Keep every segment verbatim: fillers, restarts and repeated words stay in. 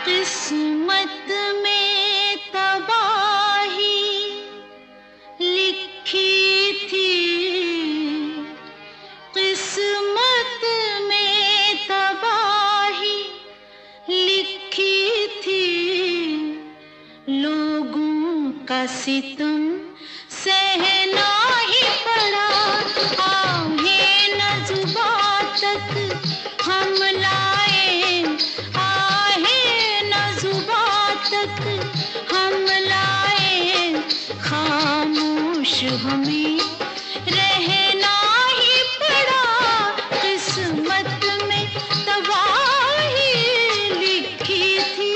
किस्मत में तबाही लिखी थी, किस्मत में तबाही लिखी थी। लोगों का सितम सहना ही पड़ा, आहें न जुबां तक हम लाए, आहें न जुबां तक हम लाए। खामोश हमें रहना ही पड़ा, किस्मत में तबाही लिखी थी।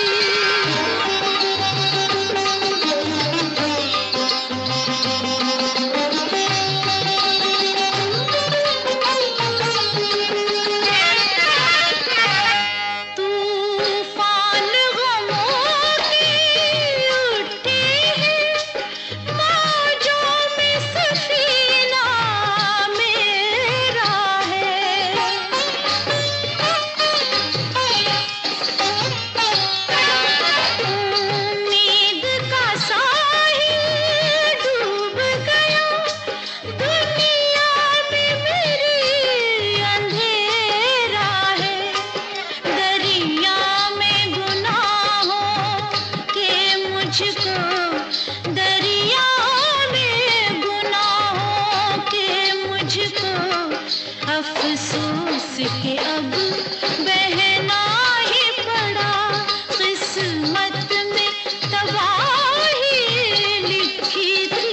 दरिया में गुनाहों के मुझको अफसोस के अब बहना ही पड़ा, किस्मत में तबाही लिखी थी।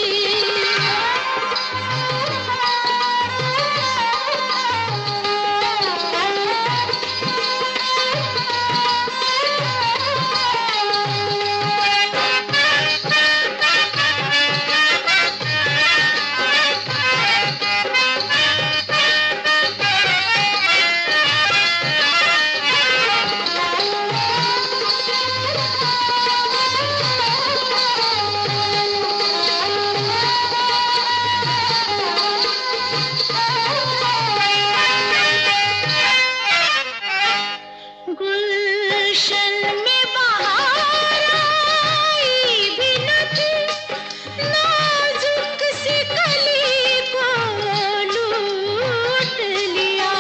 गुलशन में बहार आई भी न थी, नाजुक सी कली को लूट लिया।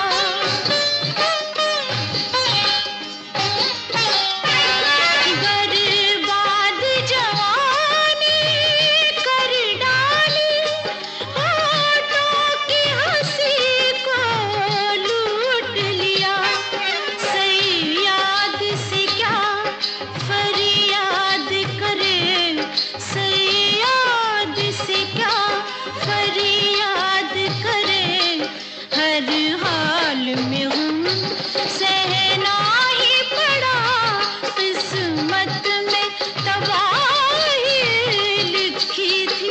बर्बाद जवानी कर डाली, होठों की हंसी को लूट लिया। सैयाद से क्या फरियाद करे, सैयाद से क्या फरियाद करे। हर हाल में हम सहना ही पड़ा, किस्मत में तबाही लिखी थी।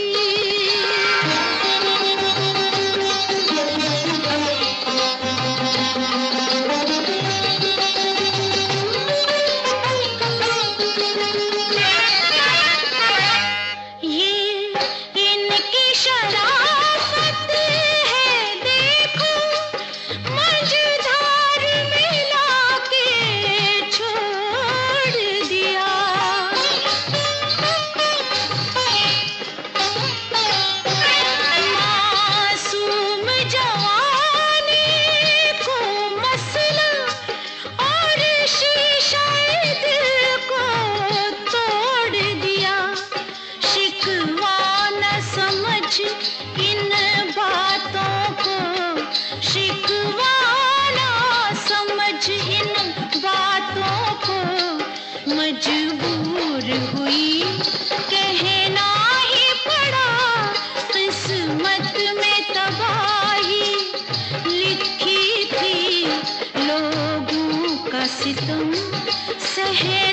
इन बातों को शिकवा ना समझ, इन बातों को मजबूर हुई कहना ही पड़ा, किस्मत में तबाही लिखी थी। लोगों का सितम सहना